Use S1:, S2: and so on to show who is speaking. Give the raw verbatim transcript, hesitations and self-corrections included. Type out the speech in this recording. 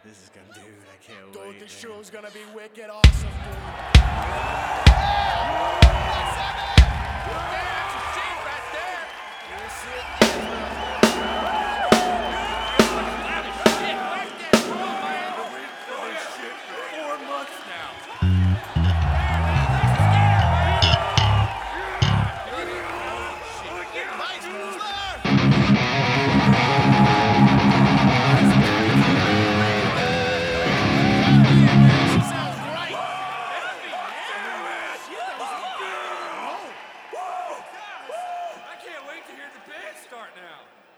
S1: This is gonna, dude, I can't
S2: Dude,
S1: wait.
S2: this
S1: man.
S2: show's gonna be wicked awesome, dude.